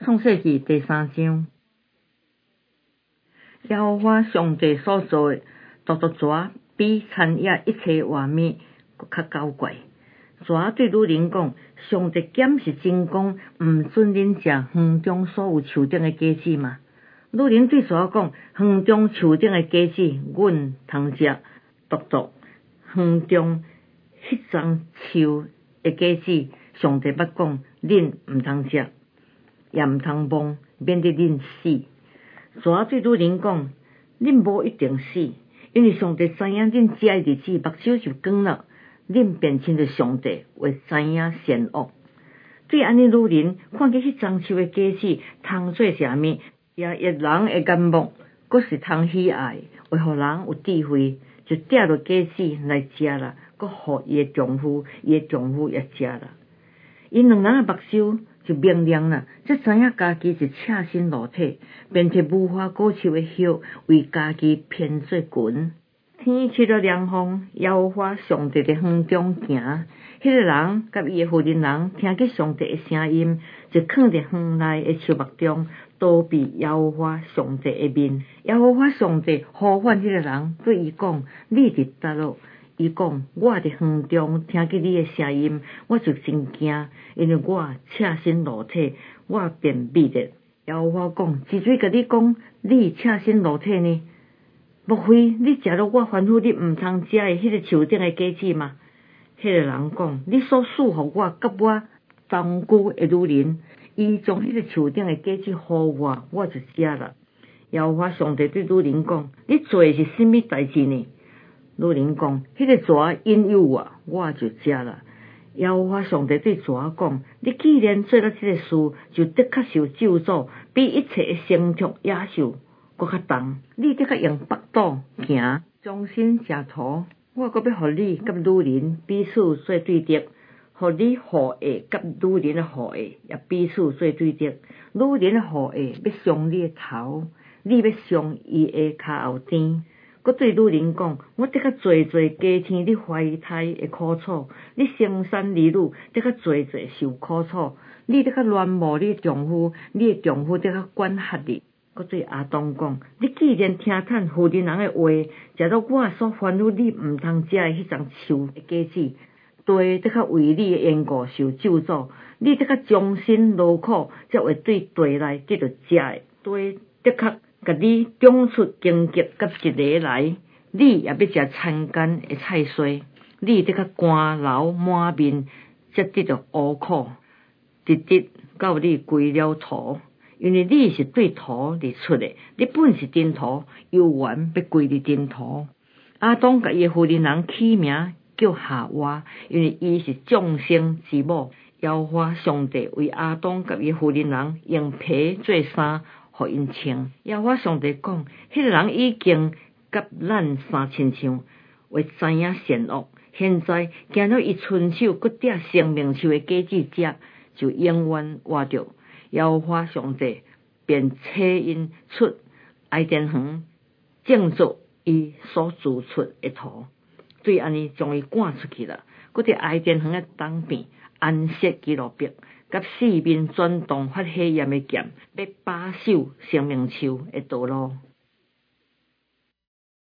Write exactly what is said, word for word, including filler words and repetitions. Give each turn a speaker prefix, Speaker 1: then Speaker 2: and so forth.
Speaker 1: 创世纪第三章，耶和华上帝所做的，独独蛇比田野一切活物搁较狡怪。蛇对女人讲：上帝检视真公，毋准恁食园中所有树顶的果子嘛。女人对蛇讲：园中树顶的果子，阮通食，独独园中迄丛树的果子，上帝捌讲，恁毋通食，也毋通摸，免得恁死。蛇对女人讲：恁无一定死，因为上帝知影恁食的日子目睭就光了，恁便亲着上帝会知影善恶。对安尼，女人看见迄丛树的果子通做啥物，也悦人的眼目，阁是通喜爱，会互人有智慧，就摘落果子来食啦，阁互伊的丈夫，伊的丈夫也食啦。因两人的目睭就明亮啦，才知影家己是赤身裸体，便摕无花果树的叶为家己编做裙。天起了凉风，耶和华上帝伫园中行，迄个人甲伊的妇人人听见上帝的声音，就囥伫园内的树木中，躲避耶和华上帝的面。耶和华上帝呼唤迄个人，对伊讲：你伫叨落？伊讲：我伫园中听见你的声音，我就真惊，因为我赤身裸体，我便秘热。耶和华讲：是谁甲你讲你赤身裸体呢？莫非你食了我吩咐你毋通食的迄个树顶的果子吗？迄个人讲：你所束缚我甲我同居的女人，伊将迄个树顶的果子互我，我就食了。耶和华上帝对女人讲：你做的是甚物代志呢？女人讲：迄个蛇引诱我，我就食了。耶和华上帝对蛇讲：你既然做了这个事，就的确受咒诅，比一切的牲畜野兽搁较重。你的确用腹肚行，终身食土。我搁要互你甲女人彼此做对敌，互你后裔甲女人的后裔也彼此做对敌。女人的后裔要伤你的头，你要伤伊的骹后墊。佮对女人讲：我得较侪侪加添你怀胎的苦楚，你生产儿女得较侪侪受苦楚，你得较恋慕你的丈夫，你的丈夫得较管辖你。佮对阿当讲：你既然听叹妇人人的话，食到我所吩咐你毋通食的迄丛树的果子，地得较为你的缘故受咒诅，你得较终身劳苦，才会对地内得到食的。地得较甲你种出荆棘甲一个来，你也要食田间的菜蔬，你得较汗流满面，才得到乌苦，直直到你归了土，因为你是对土而出的，你本是尘土，有缘要归入尘土。阿当甲伊的妇人人起名叫夏娃，因为伊是众生之母。耶和华上帝为阿当甲伊的妇人人用皮做衫，互因穿。耶和华上帝讲：迄个人已经甲咱三亲像，会知影善恶。现在见到伊伸手搁摘生命树的果子食，就永远活着。耶和华上帝便找因出伊甸园，种作伊所筑出的土，对安尼将伊赶出去了。搁伫伊甸园的东边安设基路伯，甲四面转动发火焰的剑，要把守生命树的道路。